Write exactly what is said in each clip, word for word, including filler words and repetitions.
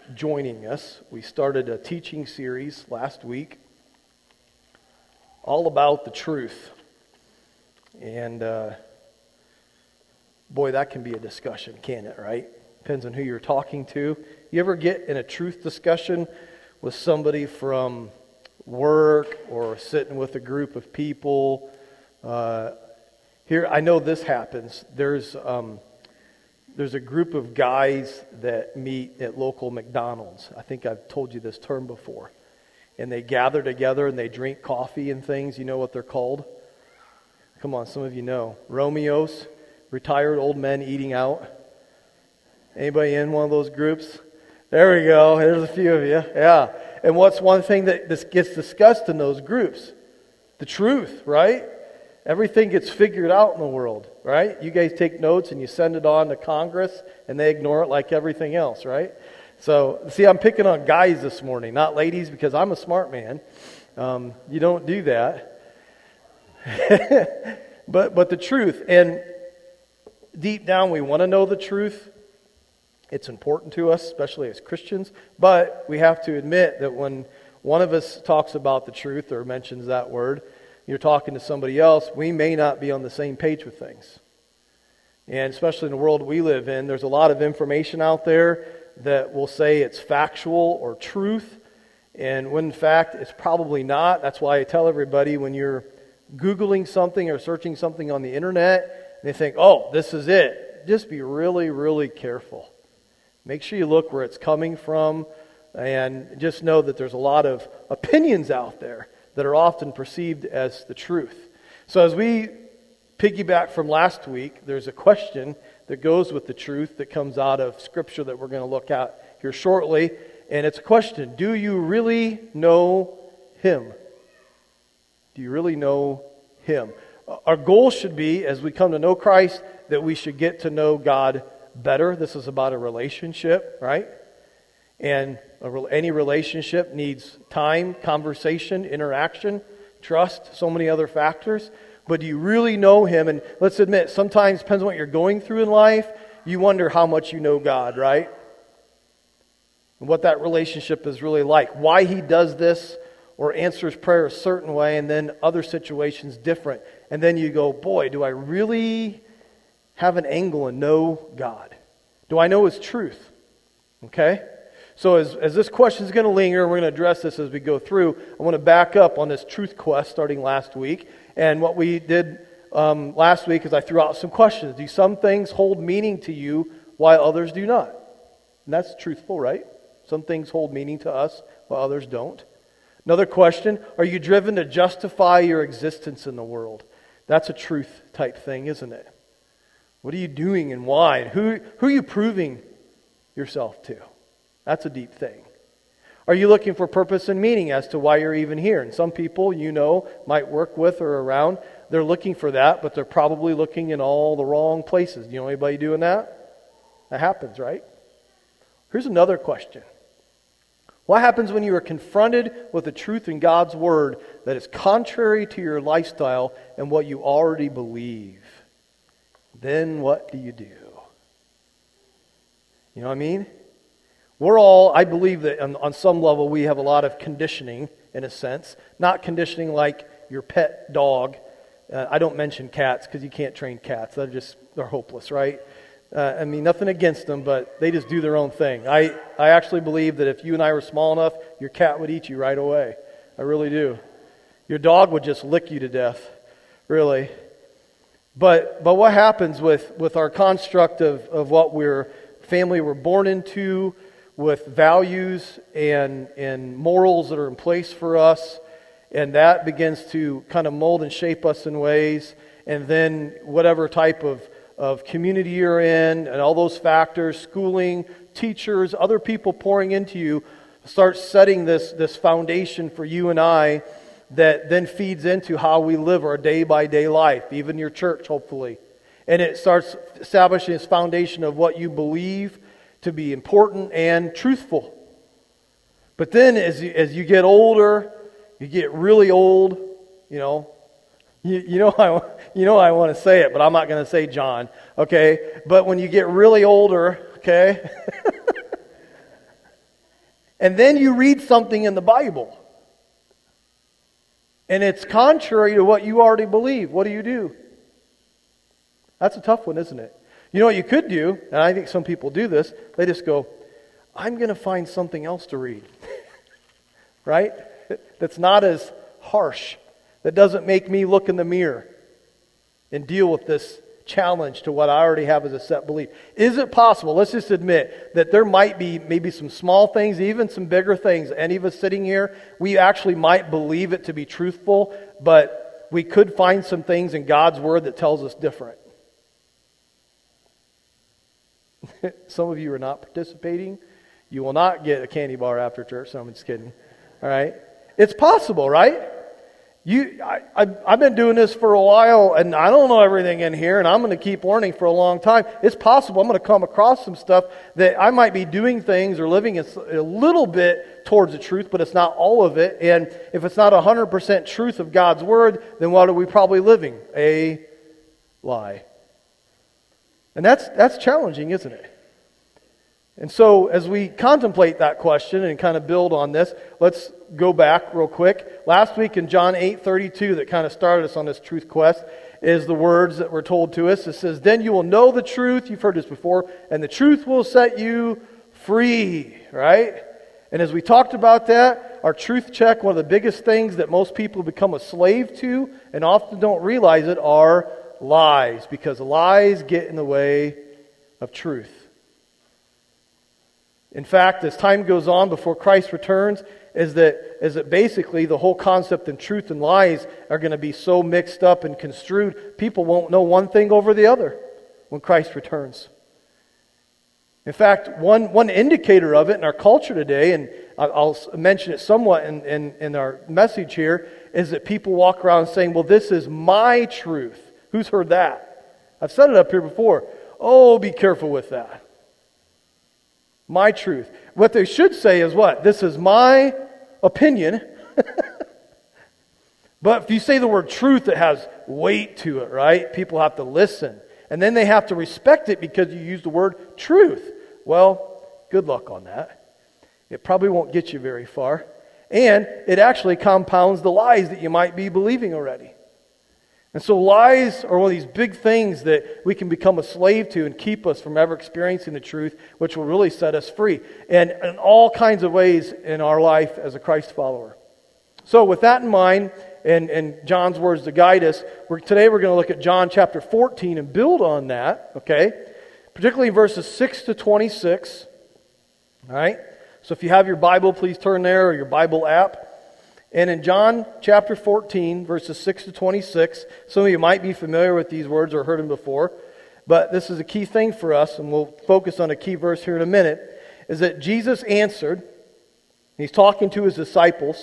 joining us. We started a teaching series last week all about the truth. And uh, boy, that can be a discussion, can't it, right? Depends on who you're talking to. You ever get in a truth discussion with somebody from work or sitting with a group of people? Uh, here, I know this happens. There's um, there's a group of guys that meet at local McDonald's. I think I've told you this term before. And they gather together and they drink coffee and things. You know what they're called? Come on, some of you know. Romeos, retired old men eating out. Anybody in one of those groups? There we go. There's a few of you. Yeah. And what's one thing that this gets discussed in those groups? The truth, right? Everything gets figured out in the world, right? You guys take notes and you send it on to Congress and they ignore it like everything else, right? So, see, I'm picking on guys this morning, not ladies, because I'm a smart man. Um, you don't do that. but but the truth, and deep down we want to know the truth. It's important to us, especially as Christians, but we have to admit that when one of us talks about the truth or mentions that word, you're talking to somebody else, we may not be on the same page with things. And especially in the world we live in, there's a lot of information out there that will say it's factual or truth, and when in fact it's probably not. That's why I tell everybody when you're Googling something or searching something on the internet, and they think, oh, this is it, just be really, really careful. Make sure you look where it's coming from, and just know that there's a lot of opinions out there that are often perceived as the truth. So as we piggyback from last week, there's a question that goes with the truth that comes out of Scripture that we're going to look at here shortly. And it's a question: do you really know Him? Do you really know Him? Our goal should be, as we come to know Christ, that we should get to know God better. This is about a relationship, right? And a, any relationship needs time, conversation, interaction, trust, so many other factors. But do you really know Him? And let's admit, sometimes, depends on what you're going through in life, you wonder how much you know God, right? And what that relationship is really like. Why He does this or answers prayer a certain way, and then other situations different. And then you go, boy, do I really have an angle and know God? Do I know His truth? Okay? So as, as this question is going to linger, we're going to address this as we go through. I want to back up on this truth quest starting last week. And what we did um, last week is I threw out some questions. Do some things hold meaning to you while others do not? And that's truthful, right? Some things hold meaning to us while others don't. Another question: are you driven to justify your existence in the world? That's a truth type thing, isn't it? What are you doing and why? And who, who are you proving yourself to? That's a deep thing. Are you looking for purpose and meaning as to why you're even here? And some people, you know, might work with or around, they're looking for that, but they're probably looking in all the wrong places. Do you know anybody doing that? That happens, right? Here's another question. What happens when you are confronted with the truth in God's Word that is contrary to your lifestyle and what you already believe? Then what do you do? You know what I mean? We're all, I believe that on, on some level we have a lot of conditioning, in a sense. Not conditioning like your pet dog. Uh, I don't mention cats because you can't train cats. They're just, they're hopeless, right? Uh, I mean, nothing against them, but they just do their own thing. I, I actually believe that if you and I were small enough, your cat would eat you right away. I really do. Your dog would just lick you to death, really. But but what happens with, with our construct of, of what we're, family we're born into, with values and, and morals that are in place for us, and that begins to kind of mold and shape us in ways, and then whatever type of, of community you're in, and all those factors, schooling, teachers, other people pouring into you, start setting this, this foundation for you and I that then feeds into how we live our day-by-day life, even your church, hopefully. And it starts establishing this foundation of what you believe to be important and truthful. But then as you, as you get older, you get really old, you know, you, you know I you know I want to say it, but I'm not going to say John, okay? But when you get really older, okay? and then you read something in the Bible, and it's contrary to what you already believe. What do you do? That's a tough one, isn't it? You know what you could do, and I think some people do this, they just go, I'm going to find something else to read. Right? That's not as harsh. That doesn't make me look in the mirror and deal with this challenge to what I already have as a set belief. Is it possible, let's just admit, that there might be maybe some small things, even some bigger things, any of us sitting here, we actually might believe it to be truthful, but we could find some things in God's Word that tells us different. Some of you are not participating. You will not get a candy bar after church. So I'm just kidding. All right? It's possible, right? You, I, I, I've been doing this for a while, and I don't know everything in here, and I'm going to keep learning for a long time. It's possible I'm going to come across some stuff that I might be doing things or living a, a little bit towards the truth, but it's not all of it. And if it's not one hundred percent truth of God's Word, then what are we probably living? A lie. And that's that's challenging, isn't it? And so as we contemplate that question and kind of build on this, let's go back real quick. Last week in John eight thirty-two, that kind of started us on this truth quest, is the words that were told to us. It says, then you will know the truth, you've heard this before, and the truth will set you free, right? And as we talked about that, our truth check, one of the biggest things that most people become a slave to and often don't realize it are lies, because lies get in the way of truth. In fact, as time goes on before Christ returns, is that is that basically the whole concept in truth and lies are going to be so mixed up and construed, people won't know one thing over the other when Christ returns. In fact, one, one indicator of it in our culture today, and I'll mention it somewhat in, in, in our message here, is that people walk around saying, well, this is my truth. Who's heard that? I've said it up here before. Oh, be careful with that. My truth. What they should say is what? This is my opinion. But if you say the word truth, it has weight to it, right? People have to listen. And then they have to respect it because you use the word truth. Well, good luck on that. It probably won't get you very far. And it actually compounds the lies that you might be believing already. And so lies are one of these big things that we can become a slave to and keep us from ever experiencing the truth, which will really set us free. And in all kinds of ways in our life as a Christ follower. So with that in mind, and, and John's words to guide us, we're, today we're going to look at John chapter fourteen and build on that, okay? Particularly verses six to twenty-six. All right? So if you have your Bible, please turn there, or your Bible app. And in John chapter fourteen, verses six to twenty-six, some of you might be familiar with these words or heard them before, but this is a key thing for us, and we'll focus on a key verse here in a minute, is that Jesus answered, he's talking to his disciples,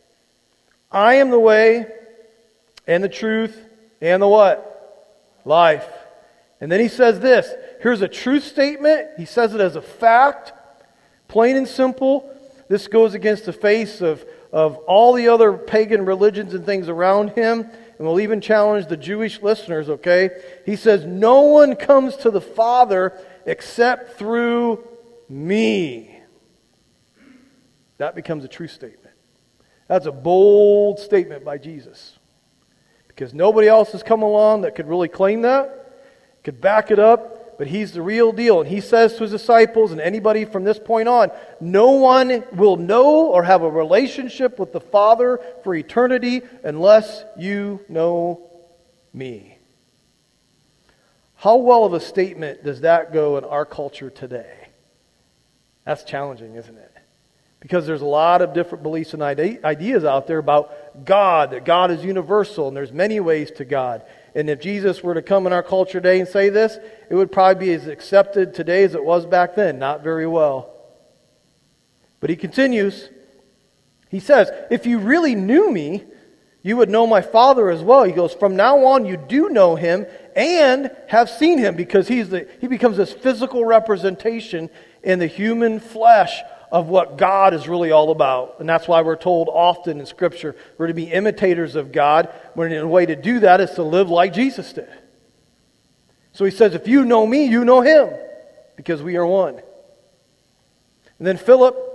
I am the way and the truth and the what? Life. And then he says this, here's a truth statement, he says it as a fact, plain and simple. This goes against the face of of all the other pagan religions and things around him, and we'll even challenge the Jewish listeners, okay? He says, no one comes to the Father except through me. That becomes a true statement. That's a bold statement by Jesus. Because nobody else has come along that could really claim that, could back it up, but he's the real deal. And he says to his disciples and anybody from this point on, no one will know or have a relationship with the Father for eternity unless you know me. How well of a statement does that go in our culture today? That's challenging, isn't it? Because there's a lot of different beliefs and ideas out there about God, that God is universal and there's many ways to God. And if Jesus were to come in our culture today and say this, it would probably be as accepted today as it was back then. Not very well. But he continues. He says, if you really knew me, you would know my Father as well. He goes, from now on you do know him and have seen him, because he's the, he becomes this physical representation in the human flesh of what God is really all about. And that's why we're told often in Scripture we're to be imitators of God, when a way to do that is to live like Jesus did. So he says, if you know me, you know him, because we are one. And then Philip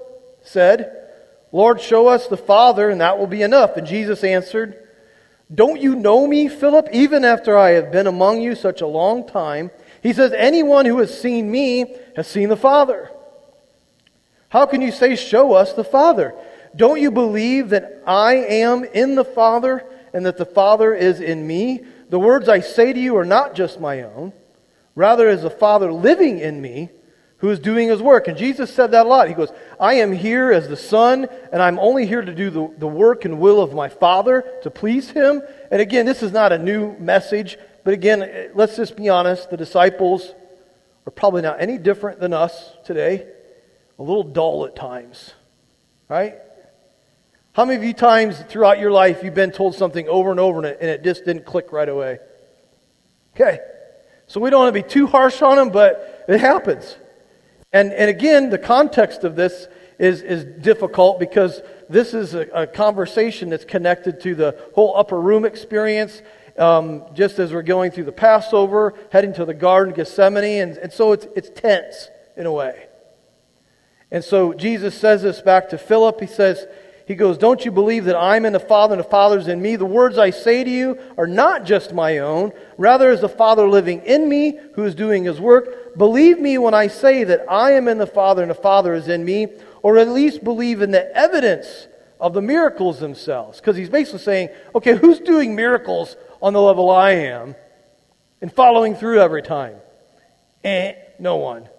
said, Lord, show us the Father, and that will be enough. And Jesus answered, don't you know me, Philip, even after I have been among you such a long time? He says, anyone who has seen me has seen the Father. How can you say, show us the Father? Don't you believe that I am in the Father and that the Father is in me? The words I say to you are not just my own. Rather, is the Father living in me who is doing His work. And Jesus said that a lot. He goes, I am here as the Son, and I'm only here to do the, the work and will of my Father, to please Him. And again, this is not a new message, but again, let's just be honest, the disciples are probably not any different than us today. A little dull at times, right? How many of you times throughout your life you've been told something over and over and it, and it just didn't click right away? Okay, so we don't want to be too harsh on them, but it happens. And and again, the context of this is, is difficult because this is a, a conversation that's connected to the whole upper room experience, um, just as we're going through the Passover, heading to the Garden of Gethsemane, and, and so it's it's tense in a way. And so Jesus says this back to Philip. He says, he goes, don't you believe that I'm in the Father and the Father's in me? The words I say to you are not just my own. Rather is the Father living in me who is doing His work. Believe me when I say that I am in the Father and the Father is in me, or at least believe in the evidence of the miracles themselves. Because he's basically saying, okay, who's doing miracles on the level I am and following through every time? Eh, no one.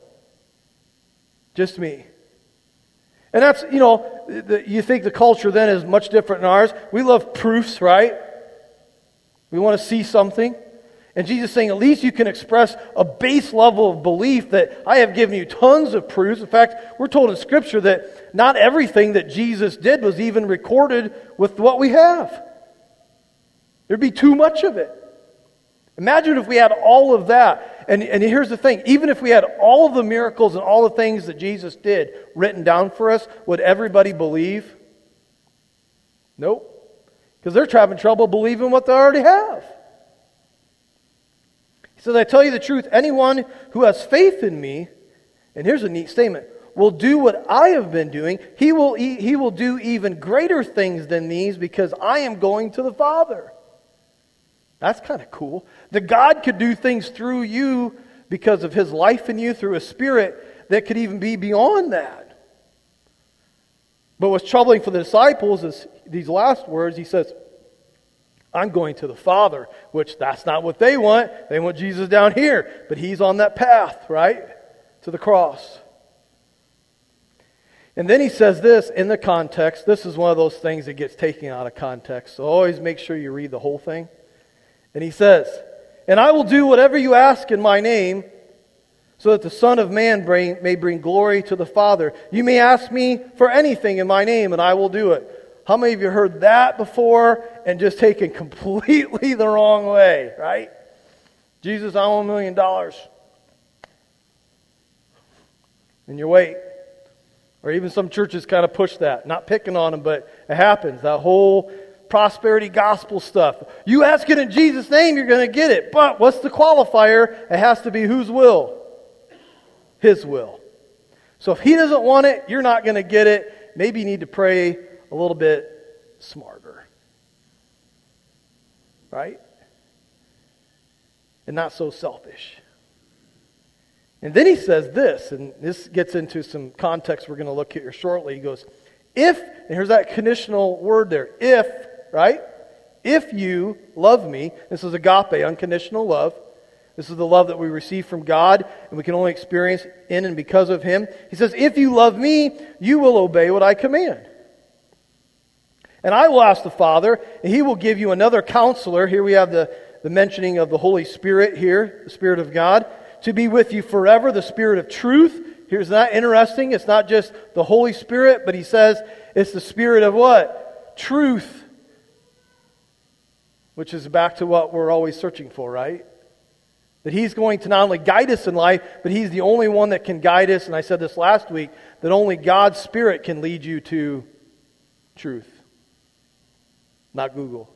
Just me. And that's, you know, the, you think the culture then is much different than ours. We love proofs, right? We want to see something. And Jesus is saying, at least you can express a base level of belief that I have given you tons of proofs. In fact, we're told in Scripture that not everything that Jesus did was even recorded with what we have. There'd be too much of it. Imagine if we had all of that. And, and here's the thing, even if we had all of the miracles and all the things that Jesus did written down for us, would everybody believe? Nope. Because they're having trouble believing what they already have. He says, I tell you the truth, anyone who has faith in me, and here's a neat statement, will do what I have been doing. He will, e- he will do even greater things than these because I am going to the Father. That's kind of cool. That God could do things through you because of His life in you, through His Spirit, that could even be beyond that. But what's troubling for the disciples is these last words. He says, I'm going to the Father, which that's not what they want. They want Jesus down here. But He's on that path, right? To the cross. And then he says this in the context. This is one of those things that gets taken out of context. So always make sure you read the whole thing. And he says, and I will do whatever you ask in my name, so that the Son of Man bring, may bring glory to the Father. You may ask me for anything in my name, and I will do it. How many of you heard that before and just taken completely the wrong way, right? Jesus, I want a million dollars. And you wait. Or even some churches kind of push that. Not picking on them, but it happens. That whole prosperity gospel stuff. You ask it in Jesus' name, you're going to get it. But what's the qualifier? It has to be whose will? His will. So if He doesn't want it, you're not going to get it. Maybe you need to pray a little bit smarter. Right? And not so selfish. And then he says this, and this gets into some context we're going to look at here shortly. He goes, if, and here's that conditional word there, if, right? If you love me, this is agape, unconditional love. This is the love that we receive from God, and we can only experience in and because of Him. He says, if you love me, you will obey what I command. And I will ask the Father, and He will give you another counselor. Here we have the, the mentioning of the Holy Spirit here, the Spirit of God, to be with you forever, the Spirit of truth. Here's that interesting. It's not just the Holy Spirit, but he says it's the Spirit of what? Truth. Which is back to what we're always searching for, right? That He's going to not only guide us in life, but He's the only one that can guide us. And I said this last week, that only God's Spirit can lead you to truth. Not Google.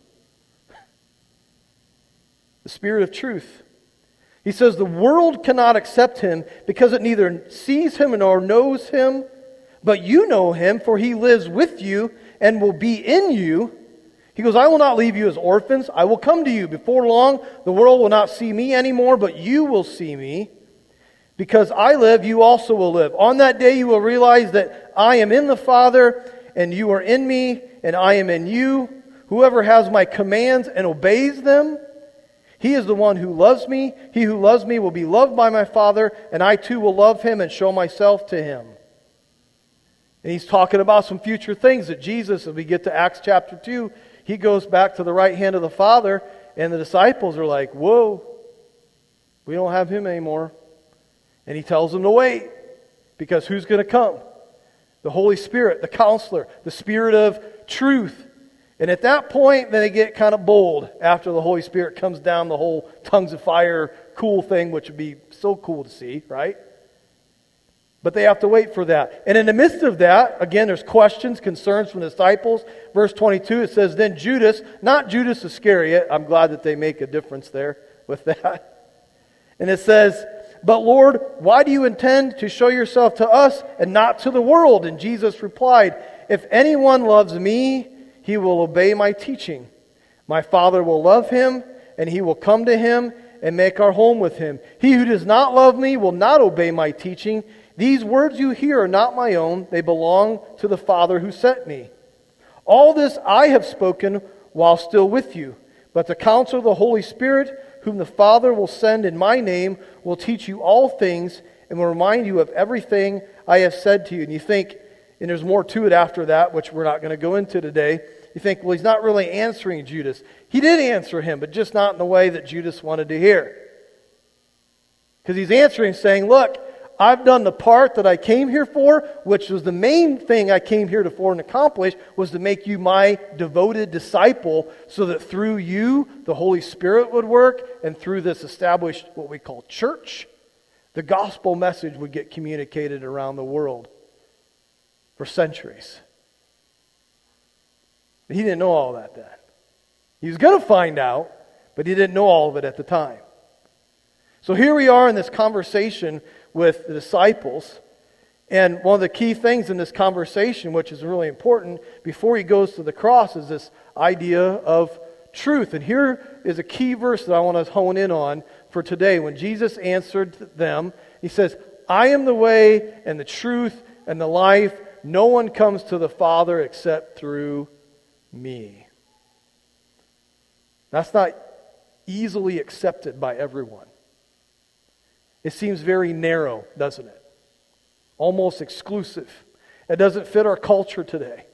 The Spirit of truth. He says the world cannot accept Him because it neither sees Him nor knows Him. But you know him, for he lives with you and will be in you. He goes, I will not leave you as orphans. I will come to you. Before long, the world will not see me anymore, but you will see me. Because I live, you also will live. On that day you will realize that I am in the Father, and you are in me, and I am in you. Whoever has my commands and obeys them, he is the one who loves me. He who loves me will be loved by my Father, and I too will love him and show myself to him. And he's talking about some future things that Jesus, as we get to Acts chapter two, he goes back to the right hand of the Father, and the disciples are like, whoa, we don't have him anymore. And he tells them to wait, because who's going to come? The Holy Spirit, the Counselor, the Spirit of truth. And at that point, then they get kind of bold after the Holy Spirit comes down, the whole tongues of fire cool thing, which would be so cool to see, right? But they have to wait for that. And in the midst of that, again, there's questions, concerns from the disciples. Verse twenty-two, it says, then Judas, not Judas Iscariot, I'm glad that they make a difference there with that. And it says, but Lord, why do you intend to show yourself to us and not to the world? And Jesus replied, if anyone loves me, he will obey my teaching. My Father will love him, and he will come to him and make our home with him. He who does not love me will not obey my teaching. These words you hear are not my own. They belong to the Father who sent me. All this I have spoken while still with you. But the Counselor of the Holy Spirit, whom the Father will send in my name, will teach you all things and will remind you of everything I have said to you. And you think, and there's more to it after that, which we're not going to go into today. You think, well, he's not really answering Judas. He did answer him, but just not in the way that Judas wanted to hear. Because he's answering saying, look, I've done the part that I came here for, which was the main thing I came here to for and accomplish, was to make you my devoted disciple, so that through you, the Holy Spirit would work, and through this established, what we call church, the gospel message would get communicated around the world for centuries. But he didn't know all that then. He was going to find out, but he didn't know all of it at the time. So here we are in this conversation with the disciples, and one of the key things in this conversation, which is really important, before he goes to the cross, is this idea of truth. And here is a key verse that I want to hone in on for today. When Jesus answered them, he says, I am the way and the truth and the life. No one comes to the Father except through me. That's not easily accepted by everyone. It seems very narrow, doesn't it? Almost exclusive. It doesn't fit our culture today.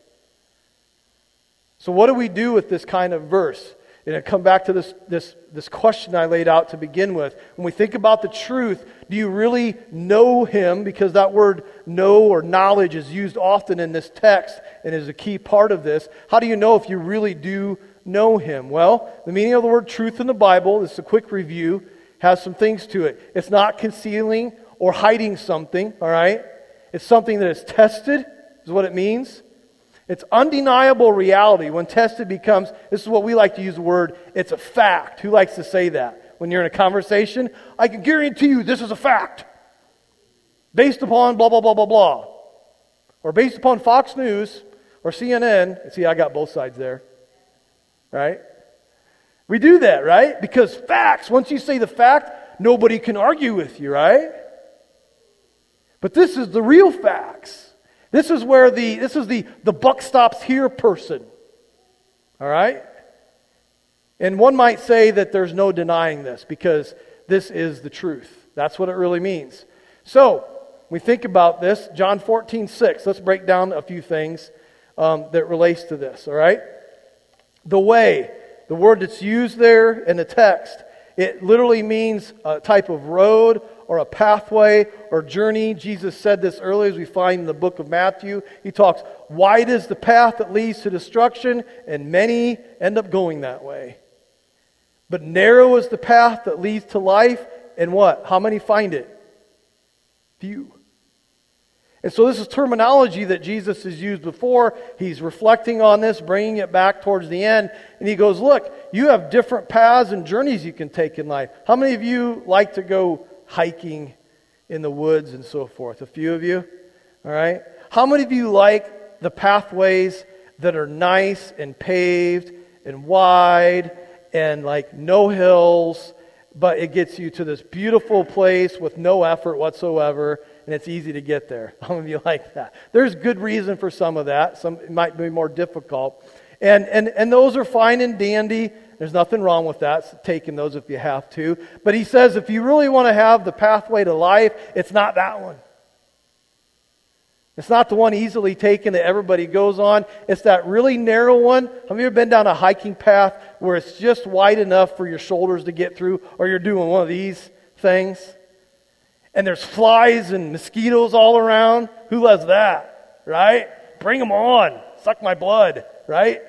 So what do we do with this kind of verse? And I come back to this, this, this question I laid out to begin with. When we think about the truth, do you really know him? Because that word know or knowledge is used often in this text and is a key part of this. How do you know if you really do know him? Well, the meaning of the word truth in the Bible, this is a quick review, has some things to it. It's not concealing or hiding something, all right? It's something that is tested, is what it means. It's undeniable reality. When tested becomes, this is what we like to use the word, it's a fact. Who likes to say that? When you're in a conversation, I can guarantee you this is a fact. Based upon blah, blah, blah, blah, blah. Or based upon Fox News or C N N. See, I got both sides there. Right? We do that, right? Because facts, once you say the fact, nobody can argue with you, right? But this is the real facts. This is where the, this is the, the buck stops here person. All right? And one might say that there's no denying this, because this is the truth. That's what it really means. So, we think about this, John fourteen six. Let's break down a few things um, that relates to this, all right? The way. The word that's used there in the text, it literally means a type of road or a pathway or journey. Jesus said this earlier, as we find in the book of Matthew. He talks, wide is the path that leads to destruction, and many end up going that way. But narrow is the path that leads to life, and what? How many find it? Few. And so this is terminology that Jesus has used before. He's reflecting on this, bringing it back towards the end. And he goes, look, you have different paths and journeys you can take in life. How many of you like to go hiking in the woods and so forth? A few of you? All right. how many of you like the pathways that are nice and paved and wide and like no hills, but it gets you to this beautiful place with no effort whatsoever, and it's easy to get there? How many of you like that? There's good reason for some of that. Some it might be more difficult. And, and, and those are fine and dandy. There's nothing wrong with that. So taking those if you have to. But he says if you really want to have the pathway to life, it's not that one. It's not the one easily taken that everybody goes on. It's that really narrow one. Have you ever been down a hiking path where it's just wide enough for your shoulders to get through, or you're doing one of these things? And there's flies and mosquitoes all around. Who loves that? Right? Bring them on. Suck my blood. Right?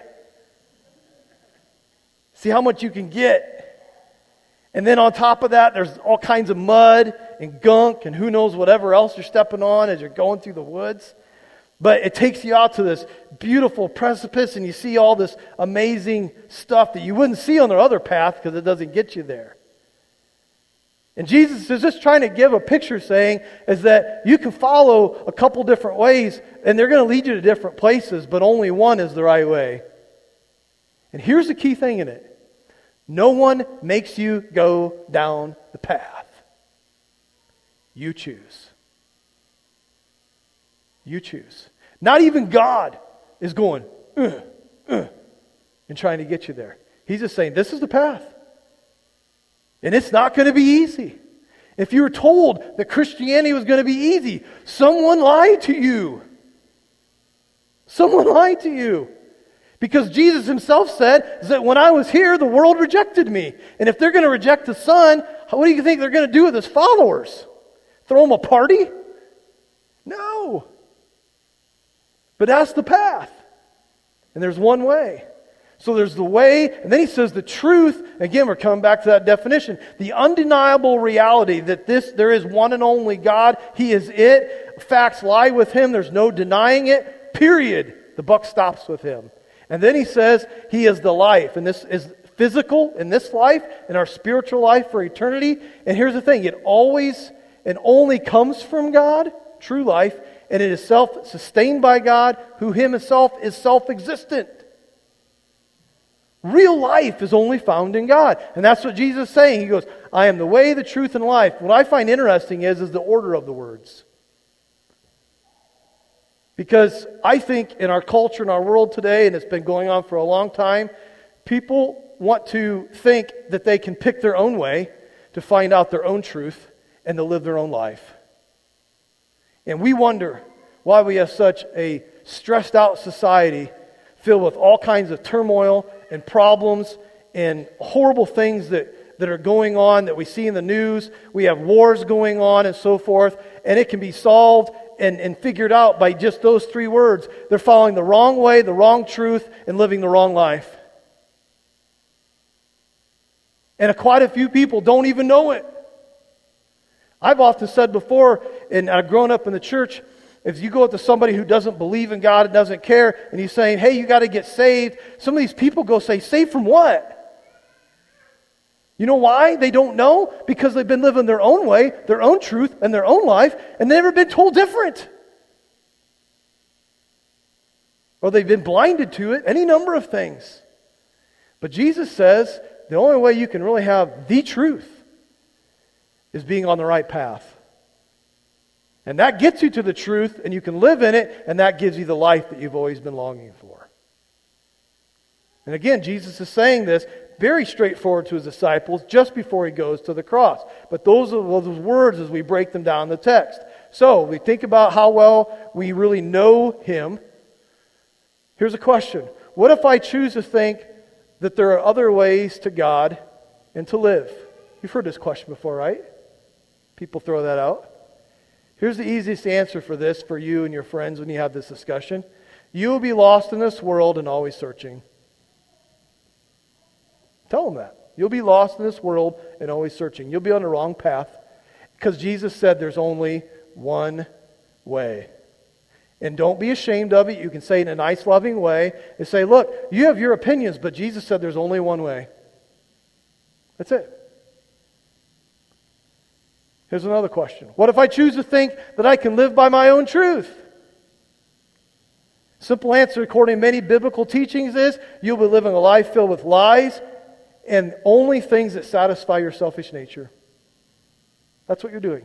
See how much you can get. And then on top of that, there's all kinds of mud and gunk and who knows whatever else you're stepping on as you're going through the woods. But it takes you out to this beautiful precipice, and you see all this amazing stuff that you wouldn't see on the other path because it doesn't get you there. And Jesus is just trying to give a picture, saying is that you can follow a couple different ways, and they're going to lead you to different places, but only one is the right way. And here's the key thing in it. No one makes you go down the path. You choose. You choose. Not even God is going, uh, uh, and trying to get you there. He's just saying, this is the path. And it's not going to be easy. If you were told that Christianity was going to be easy, someone lied to you. Someone lied to you. Because Jesus himself said that when I was here, the world rejected me. And if they're going to reject the Son, what do you think they're going to do with his followers? Throw him a party? No. But that's the path. And there's one way. So there's the way, and then he says the truth. Again, we're coming back to that definition. The undeniable reality that this there is one and only God. He is it. Facts lie with him. There's no denying it. Period. The buck stops with him. And then he says he is the life. And this is physical in this life, and our spiritual life for eternity. And here's the thing. It always and only comes from God, true life, and it is self-sustained by God, who himself is self-existent. Real life is only found in God. And that's what Jesus is saying. He goes, I am the way, the truth, and life. What I find interesting is, is the order of the words. Because I think in our culture, in our world today, and it's been going on for a long time, people want to think that they can pick their own way to find out their own truth and to live their own life. And we wonder why we have such a stressed out society filled with all kinds of turmoil and problems and horrible things that, that are going on that we see in the news. We have wars going on and so forth, and it can be solved and, and figured out by just those three words. They're following the wrong way, the wrong truth, and living the wrong life. And quite a few people don't even know it. I've often said before, and I've grown up in the church, if you go up to somebody who doesn't believe in God and doesn't care, and he's saying, hey, you got to get saved, some of these people go say, saved from what? You know why they don't know? Because they've been living their own way, their own truth, and their own life, and they've never been told different. Or they've been blinded to it, any number of things. But Jesus says the only way you can really have the truth is being on the right path. And that gets you to the truth, and you can live in it, and that gives you the life that you've always been longing for. And again, Jesus is saying this very straightforward to his disciples just before he goes to the cross. But those are those words as we break them down in the text. So, we think about how well we really know him. Here's a question. What if I choose to think that there are other ways to God and to live? You've heard this question before, right? People throw that out. Here's the easiest answer for this for you and your friends when you have this discussion. You will be lost in this world and always searching. Tell them that. You'll be lost in this world and always searching. You'll be on the wrong path because Jesus said there's only one way. And don't be ashamed of it. You can say it in a nice, loving way and say, look, you have your opinions, but Jesus said there's only one way. That's it. Here's another question. What if I choose to think that I can live by my own truth? Simple answer, according to many biblical teachings, is you'll be living a life filled with lies and only things that satisfy your selfish nature. That's what you're doing.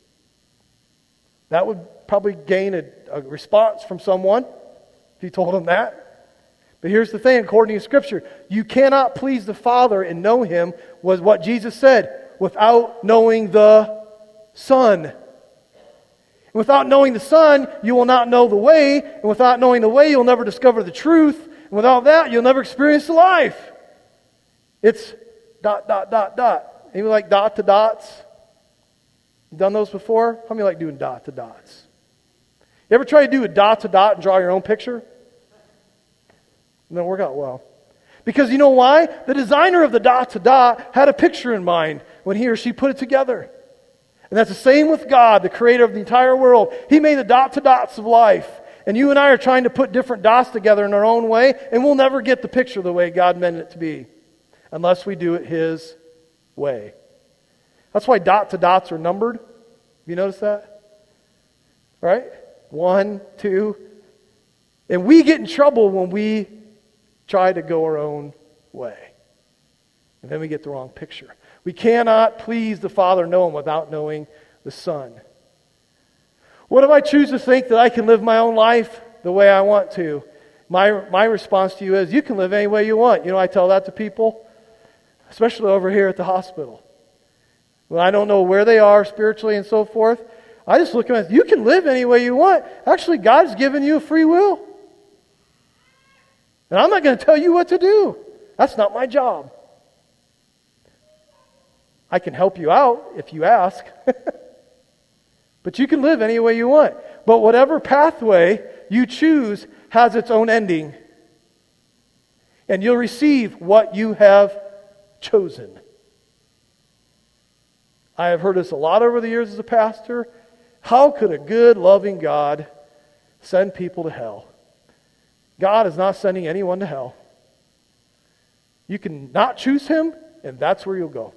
That would probably gain a, a response from someone if you told them that. But here's the thing, according to Scripture, you cannot please the Father and know Him, was what Jesus said, without knowing the Son. And without knowing the Son, you will not know the way. And without knowing the way, you'll never discover the truth. And without that, you'll never experience the life. It's dot, dot, dot, dot. Anyone like dot to dots? You done those before? How many like doing dot to dots? You ever try to do a dot to dot and draw your own picture? It doesn't work out well. Because you know why? The designer of the dot to dot had a picture in mind when he or she put it together. And that's the same with God, the creator of the entire world. He made the dot to dots of life. And you and I are trying to put different dots together in our own way, and we'll never get the picture the way God meant it to be unless we do it His way. That's why dot to dots are numbered. Have you noticed that? Right? One, two. And we get in trouble when we try to go our own way. And then we get the wrong picture. We cannot please the Father, know Him, without knowing the Son. What if I choose to think that I can live my own life the way I want to? My, my response to you is, you can live any way you want. You know, I tell that to people, especially over here at the hospital. When I don't know where they are spiritually and so forth, I just look at them, you can live any way you want. Actually, God's given you a free will. And I'm not going to tell you what to do. That's not my job. I can help you out if you ask. But you can live any way you want. But whatever pathway you choose has its own ending. And you'll receive what you have chosen. I have heard this a lot over the years as a pastor. How could a good, loving God send people to hell? God is not sending anyone to hell. You can not choose Him, and that's where you'll go.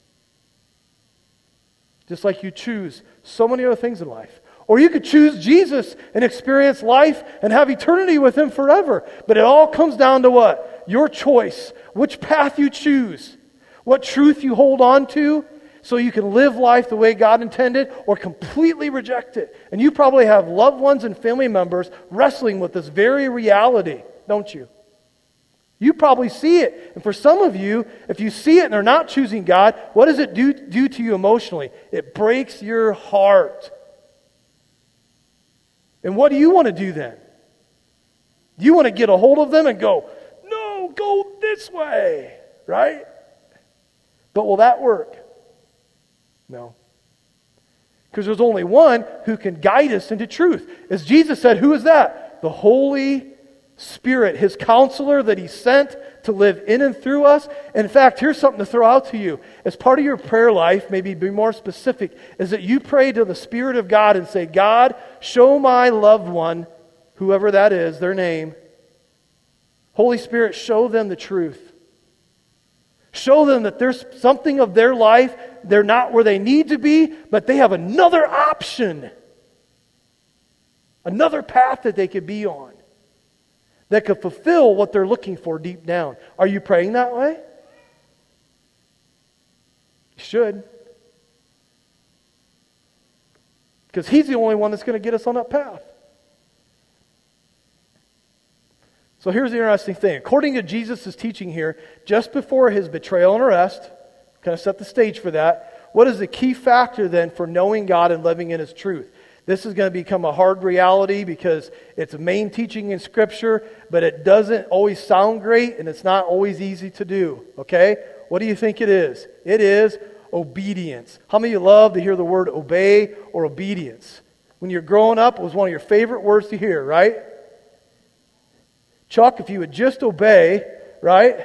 Just like you choose so many other things in life. Or you could choose Jesus and experience life and have eternity with Him forever. But it all comes down to what? Your choice. Which path you choose. What truth you hold on to so you can live life the way God intended, or completely reject it. And you probably have loved ones and family members wrestling with this very reality, don't you? You probably see it. And for some of you, if you see it and are not choosing God, what does it do, do to you emotionally? It breaks your heart. And what do you want to do then? Do you want to get a hold of them and go, no, go this way, right? But will that work? No. Because there's only one who can guide us into truth. As Jesus said, who is that? The Holy Spirit, His counselor that He sent to live in and through us. And in fact, here's something to throw out to you. As part of your prayer life, maybe be more specific, is that you pray to the Spirit of God and say, God, show my loved one, whoever that is, their name. Holy Spirit, show them the truth. Show them that there's something of their life, they're not where they need to be, but they have another option. Another path that they could be on. That could fulfill what they're looking for deep down. Are you praying that way? You should. Because He's the only one that's going to get us on that path. So here's the interesting thing. According to Jesus' teaching here, just before His betrayal and arrest, kind of set the stage for that, what is the key factor then for knowing God and living in His truth? This is going to become a hard reality because it's a main teaching in Scripture, but it doesn't always sound great and it's not always easy to do. Okay? What do you think it is? It is obedience. How many of you love to hear the word obey or obedience? When you're growing up, it was one of your favorite words to hear, right? Chuck, if you would just obey, right?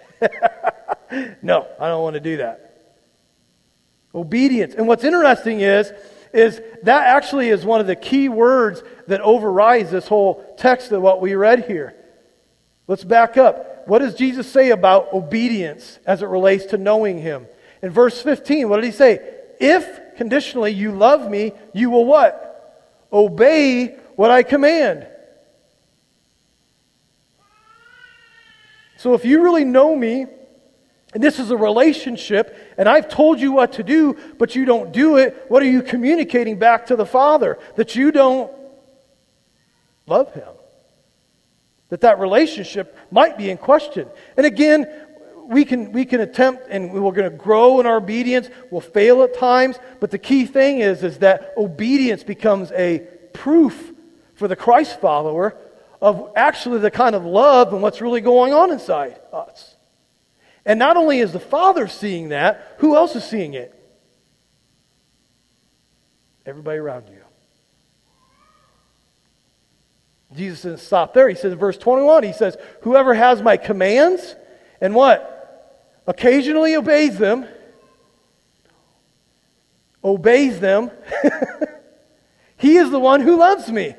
No, I don't want to do that. Obedience. And what's interesting is, is that actually is one of the key words that overrides this whole text of what we read here. Let's back up. What does Jesus say about obedience as it relates to knowing Him? In verse fifteen, what did He say? If, conditionally, you love me, you will what? Obey what I command. So if you really know me, and this is a relationship, and I've told you what to do, but you don't do it, what are you communicating back to the Father? That you don't love Him. That that relationship might be in question. And again, we can we can attempt, and we're going to grow in our obedience. We'll fail at times, but the key thing is, is that obedience becomes a proof for the Christ follower of actually the kind of love and what's really going on inside us. And not only is the Father seeing that, who else is seeing it? Everybody around you. Jesus didn't stop there. He says in verse twenty-one, He says, whoever has my commands and what? Occasionally obeys them. Obeys them. He is the one who loves me.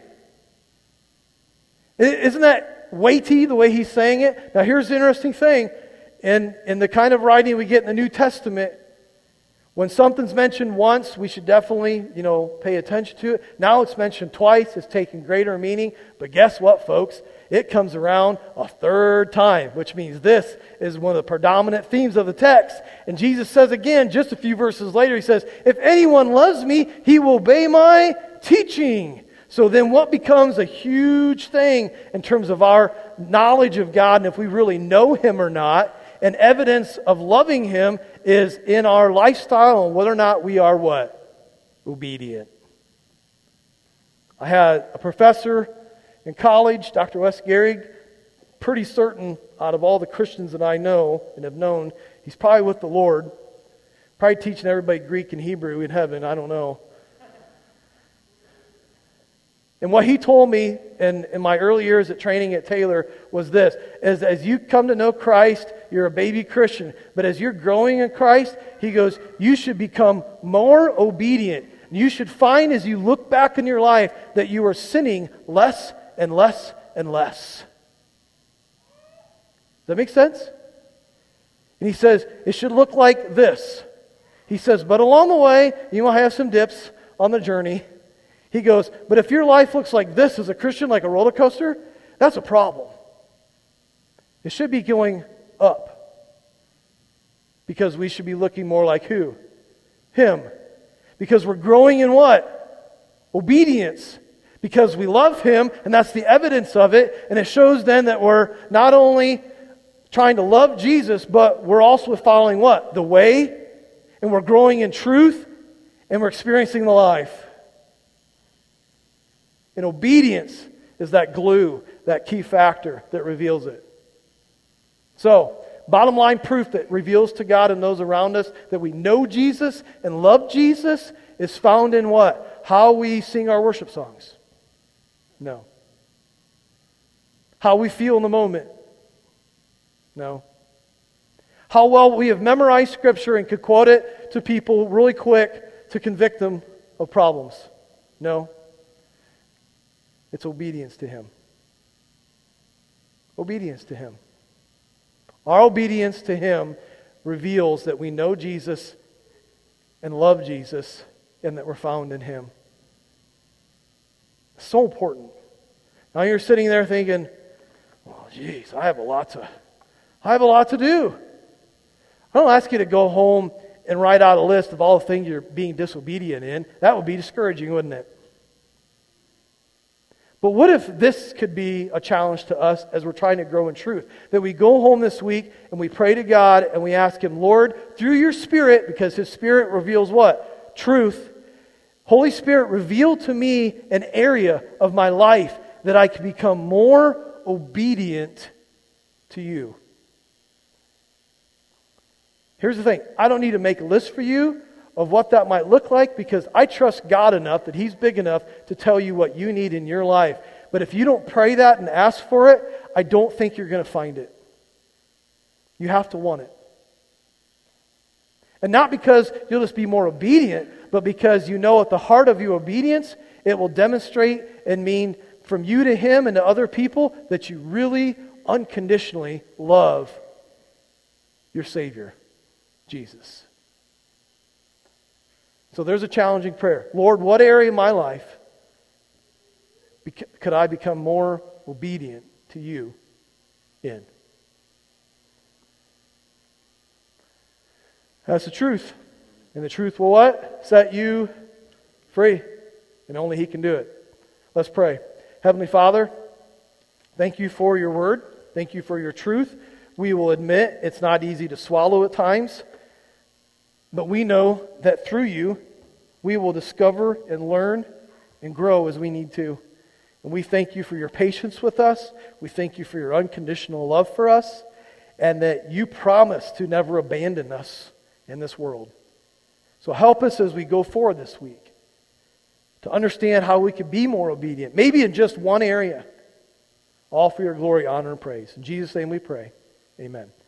Isn't that weighty the way He's saying it? Now here's the interesting thing. In, in the kind of writing we get in the New Testament, when something's mentioned once, we should definitely, you know, pay attention to it. Now it's mentioned twice, it's taking greater meaning. But guess what, folks? It comes around a third time, which means this is one of the predominant themes of the text. And Jesus says again, just a few verses later, He says, if anyone loves me, he will obey my teaching. So then what becomes a huge thing in terms of our knowledge of God and if we really know Him or not, and evidence of loving Him is in our lifestyle and whether or not we are what? Obedient. I had a professor in college, Doctor Wes Gehrig, pretty certain out of all the Christians that I know and have known, he's probably with the Lord. Probably teaching everybody Greek and Hebrew in heaven, I don't know. And what he told me in, in my early years at training at Taylor was this, is as you come to know Christ, you're a baby Christian. But as you're growing in Christ, he goes, you should become more obedient. You should find as you look back in your life that you are sinning less and less and less. Does that make sense? And he says, it should look like this. He says, but along the way, you will have some dips on the journey. He goes, but if your life looks like this as a Christian, like a roller coaster, that's a problem. It should be going up. Because we should be looking more like who? Him. Because we're growing in what? Obedience. Because we love Him, and that's the evidence of it. And it shows then that we're not only trying to love Jesus, but we're also following what? The way. And we're growing in truth, and we're experiencing the life. And obedience is that glue, that key factor that reveals it. So, bottom line proof that reveals to God and those around us that we know Jesus and love Jesus is found in what? How we sing our worship songs? No. How we feel in the moment? No. How well we have memorized Scripture and could quote it to people really quick to convict them of problems? No. It's obedience to Him. Obedience to Him. Our obedience to Him reveals that we know Jesus and love Jesus and that we're found in Him. It's so important. Now you're sitting there thinking, oh geez, I have a lot to I have a lot to do. I don't ask you to go home and write out a list of all the things you're being disobedient in. That would be discouraging, wouldn't it? But what if this could be a challenge to us as we're trying to grow in truth? That we go home this week and we pray to God and we ask Him, Lord, through your Spirit, because His Spirit reveals what? Truth. Holy Spirit, reveal to me an area of my life that I can become more obedient to you. Here's the thing. I don't need to make a list for you of what that might look like because I trust God enough that He's big enough to tell you what you need in your life. But if you don't pray that and ask for it, I don't think you're going to find it. You have to want it. And not because you'll just be more obedient, but because you know at the heart of your obedience, it will demonstrate and mean from you to Him and to other people that you really unconditionally love your Savior, Jesus. So there's a challenging prayer. Lord, what area of my life could I become more obedient to you in? That's the truth. And the truth will what? Set you free. And only He can do it. Let's pray. Heavenly Father, thank you for your word. Thank you for your truth. We will admit it's not easy to swallow at times. But we know that through you, we will discover and learn and grow as we need to. And we thank you for your patience with us. We thank you for your unconditional love for us. And that you promise to never abandon us in this world. So help us as we go forward this week to understand how we can be more obedient, maybe in just one area. All for your glory, honor, and praise. In Jesus' name we pray. Amen.